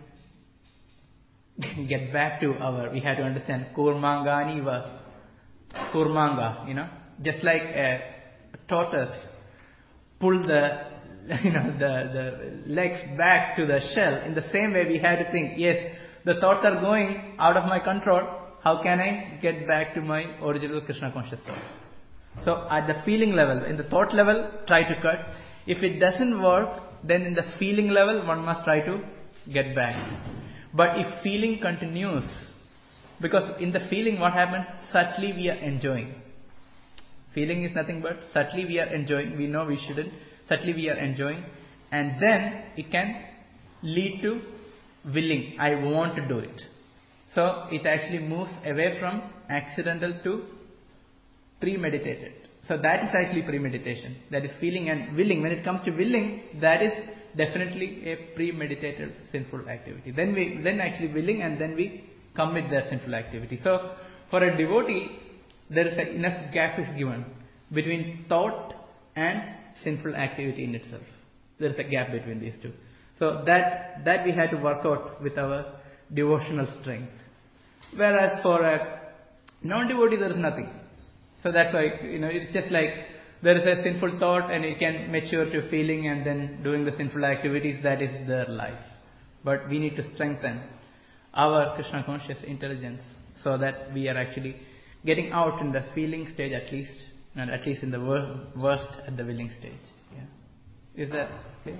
get back to our, we have to understand, kurmangani va, kurmanga, you know, just like a tortoise pull the, you know, the, the legs back to the shell, in the same way we have to think, yes, the thoughts are going out of my control, how can I get back to my original Krishna conscious thoughts? So at the feeling level, in the thought level, try to cut. If it doesn't work, then in the feeling level, one must try to get back. But if feeling continues, because in the feeling what happens, subtly we are enjoying. Feeling is nothing but subtly we are enjoying. We know we shouldn't. Subtly we are enjoying. And then it can lead to willing. I want to do it. So it actually moves away from accidental to premeditated. So that is actually premeditation. That is feeling and willing. When it comes to willing, that is definitely a premeditated sinful activity. Then we, then actually willing, and then we commit that sinful activity. So for a devotee, there is a, enough gap is given between thought and sinful activity in itself. There is a gap between these two. So that that we have to work out with our devotional strength. Whereas for a non-devotee, there is nothing. So that's why, you know, it's just like there is a sinful thought and it can mature to feeling and then doing the sinful activities. That is their life. But we need to strengthen our Krishna conscious intelligence so that we are actually getting out in the feeling stage at least, and at least in the wor- worst at the willing stage. Yeah. Is that okay?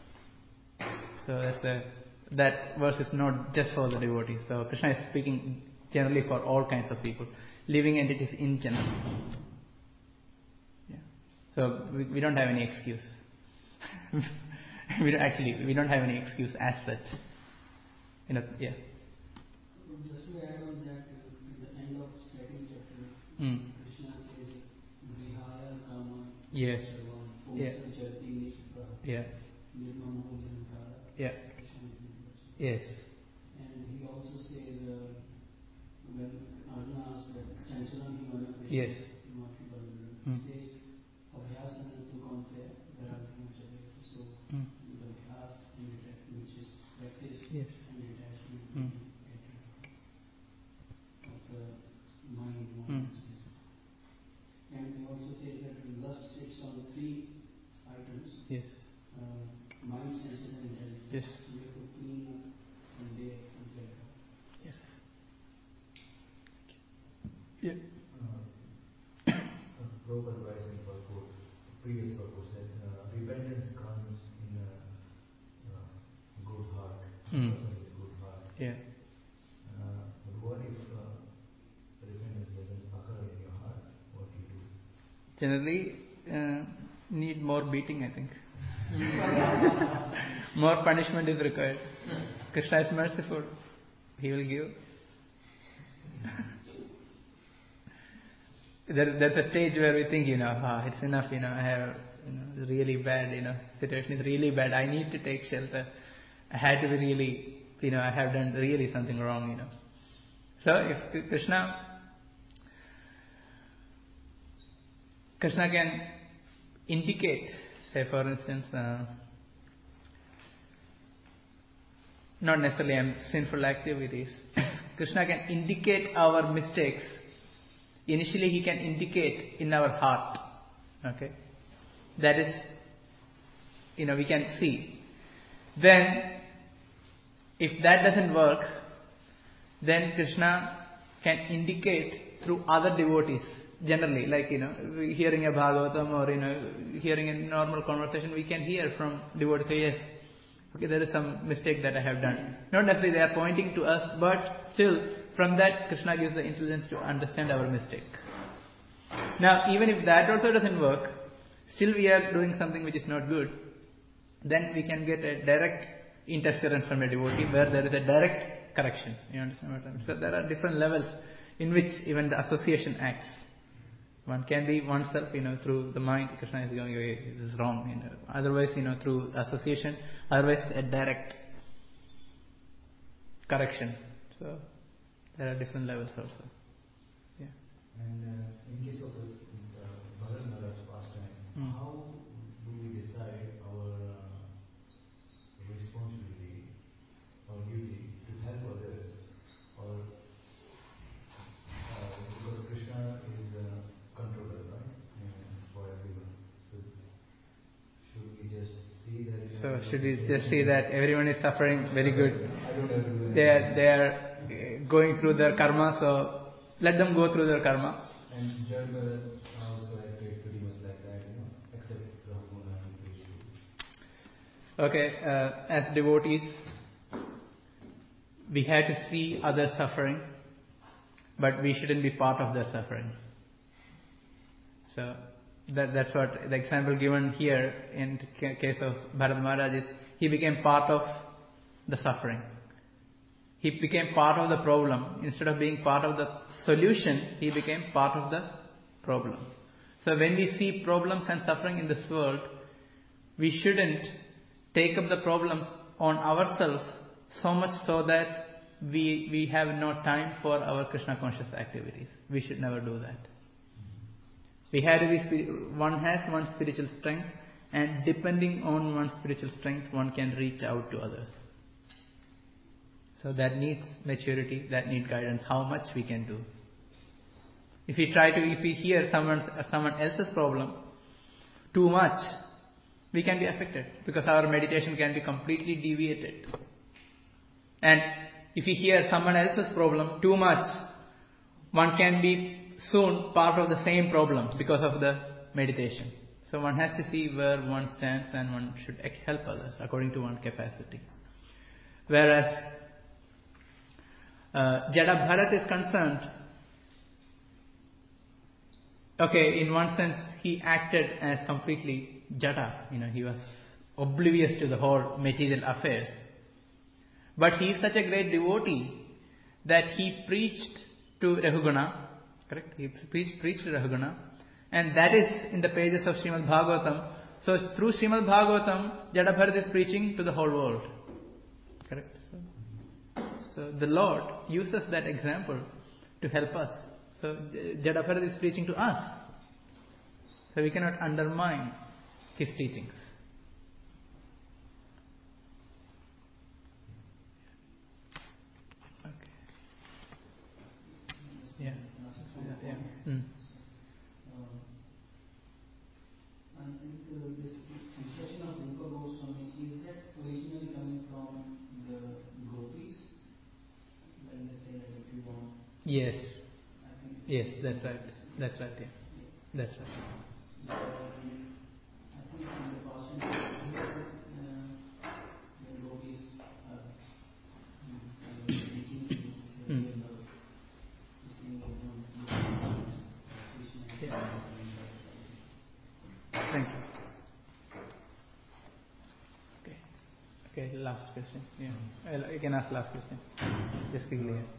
So that's a, that verse is not just for the devotees. So Krishna is speaking generally for all kinds of people, living entities in general. Yeah. So we, we don't have any excuse. we don't, actually we don't have any excuse as such. You know, yeah. Just to add on that, at the end of second chapter, Mm. Krishna says, Vihaya Kama Yes. Yeah. Yeah. Yeah. Yes. And he also says, uh, when Arjuna asked that, Chanchalam Himana Krishna, Yes. he Mm. says, Abhyasana to compare, there are too much of it. So, Mm. the Abhyas, which is practice, Yes. and detachment Mm. of the mind. Mm. And he also says that lust sits on three items. Yes. Uh, mind, senses, and intelligence. Yes. We have to clean up and they and get up. Yes. Yeah. Uh, Prabhupada writes in purport, previous purpose, that uh, repentance comes in a uh, good heart, Hmm. person with good heart. Yeah. Uh, but what if uh, repentance doesn't occur in your heart? What do you do? Generally, uh, need more beating, I think. More punishment is required. Krishna is merciful. He will give. there, there's a stage where we think, you know, ah, it's enough, you know, I have, you know, really bad, you know, situation is really bad. I need to take shelter. I had to be really, you know, I have done really something wrong, you know. So if Krishna, Krishna can indicate, say for instance, uh, not necessarily um, sinful activities. Krishna can indicate our mistakes. Initially he can indicate in our heart. Okay? That is, you know, we can see. Then, if that doesn't work, then Krishna can indicate through other devotees. Generally, like, you know, hearing a Bhagavatam or, you know, hearing a normal conversation, we can hear from devotees, say, yes, okay, there is some mistake that I have done. Not necessarily they are pointing to us, but still, from that, Krishna gives the intelligence to understand our mistake. Now, even if that also doesn't work, still we are doing something which is not good, then we can get a direct interference from a devotee where there is a direct correction. You understand what I mean? So there are different levels in which even the association acts. One can be oneself, you know, through the mind. Krishna is going, okay, this is wrong. You know. Otherwise, you know, through association. Otherwise, a direct correction. So there are different levels also. Yeah. And uh, in case of the uh, Bharat Maharaj's pastime, Mm. how do we decide our uh, responsibility or duty to help others? Or uh, because Krishna is uh, controller, right, uh, for everyone. So should we just see that? So should we just see that everyone is suffering? Very good. I don't have to do They are they are uh, going through their karma, so let them go through their karma. And Jadbharat also acted pretty much like that, you know, except Rahuna and Vishnu. Okay, uh, as devotees, we have to see others suffering, but we shouldn't be part of their suffering. So that that's what the example given here in the case of Bharat Maharaj is, he became part of the suffering. He became part of the problem. Instead of being part of the solution, he became part of the problem. So when we see problems and suffering in this world, we shouldn't take up the problems on ourselves so much so that we we have no time for our Krishna conscious activities. We should never do that. We have to be, one has one spiritual strength, and depending on one's spiritual strength, one can reach out to others. So that needs maturity, that needs guidance, how much we can do. If we try to, if we hear someone, someone else's problem too much, we can be affected because our meditation can be completely deviated. And if we hear someone else's problem too much, one can be soon part of the same problem because of the meditation. So one has to see where one stands and one should help others according to one's capacity. Whereas Uh, Jada Bharat is concerned, okay, in one sense he acted as completely Jada, you know, he was oblivious to the whole material affairs. But he is such a great devotee that he preached to Rahuguna, correct? He preached, preached to Rahuguna, and that is in the pages of Srimad Bhagavatam. So through Srimad Bhagavatam, Jada Bharat is preaching to the whole world, correct? So, So the Lord uses that example to help us. So Jada Bharat is preaching to us. So we cannot undermine his teachings. Okay. Yeah. Yeah. yeah. Mm. Uh, I think uh, this instruction of Rupa Goswami, is that originally coming from the gopis? When they say that if you want, Yes. I think Yes, that's right. That's right. Yeah. That's right. So, I think in the past, uh, the gopis are mm, kind of teaching to the Mm. real love, listening to them, Krishna. Yeah. Thank you. Okay. Okay, last question. Yeah. I'll- You can ask last question. Just quickly. Yeah.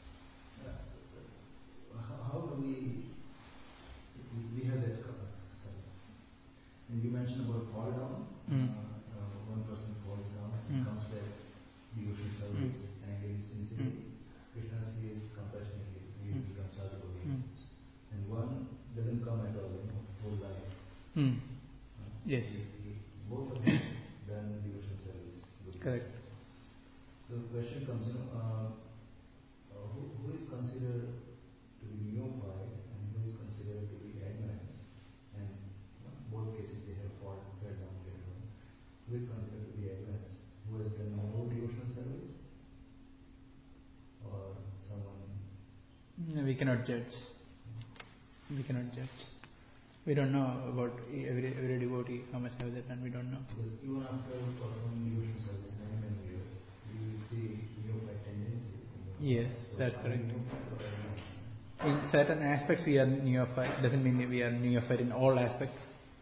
How, how do we, we have that cover, sorry. And you mentioned about fall down, Mm. uh, uh, one person falls down and Mm. comes back, devotion service, and again sincerely, Krishna sees compassionately, he Mm. becomes Sadhu Mm. and one doesn't come at all, you know, whole life. Mm. Uh, Yes. he, he, both of them done devotion service. Good. Correct. So the question comes, you know, uh, uh, who, who is considered to be neophyte and who is considered to be advanced? And in both cases they have fall, fell down later on. Who is considered to be advanced? Who has done more devotional service? Or someone? No, we cannot judge. We cannot judge. We don't know about every every devotee, how much have they done, we don't know. Because even after performing devotional service many, many years, we will see neophyte tendencies. Yes, So that's are correct. we neophyte or advanced? In certain aspects we are neophyte, doesn't mean we are neophyte in all aspects.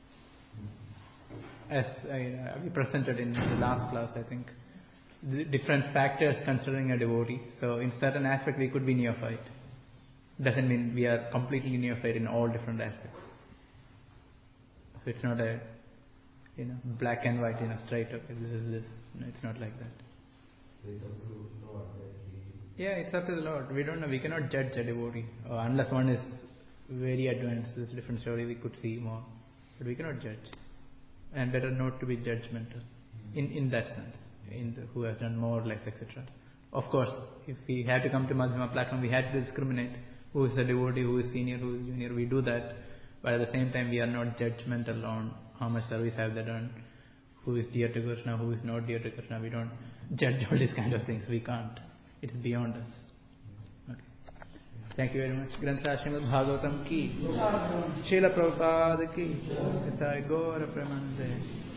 As I, uh, we presented in the last class, I think, the different factors considering a devotee. So in certain aspect we could be neophyte. Doesn't mean we are completely neophyte in all different aspects. So it's not a, you know, black and white, you know, straight, okay, this is this. No, it's not like that. So it's up to Lord that he... Yeah, it's up to the Lord. We don't know. We cannot judge a devotee. Uh, unless one is very advanced, it's a different story, we could see more. But we cannot judge. And better not to be judgmental. In in that sense. In the, who has done more, less, et cetera. Of course, if we have to come to Madhyama platform, we have to discriminate who is a devotee, who is senior, who is junior. We do that. But at the same time, we are not judgmental on how much service have they done, who is dear to Krishna, who is not dear to Krishna. We don't judge all these kind of things. We can't. It's beyond us. Okay. Thank you very much. Grantha Srimad Bhagavatam ki, Srila Prabhupada ki, Gaura Premanande.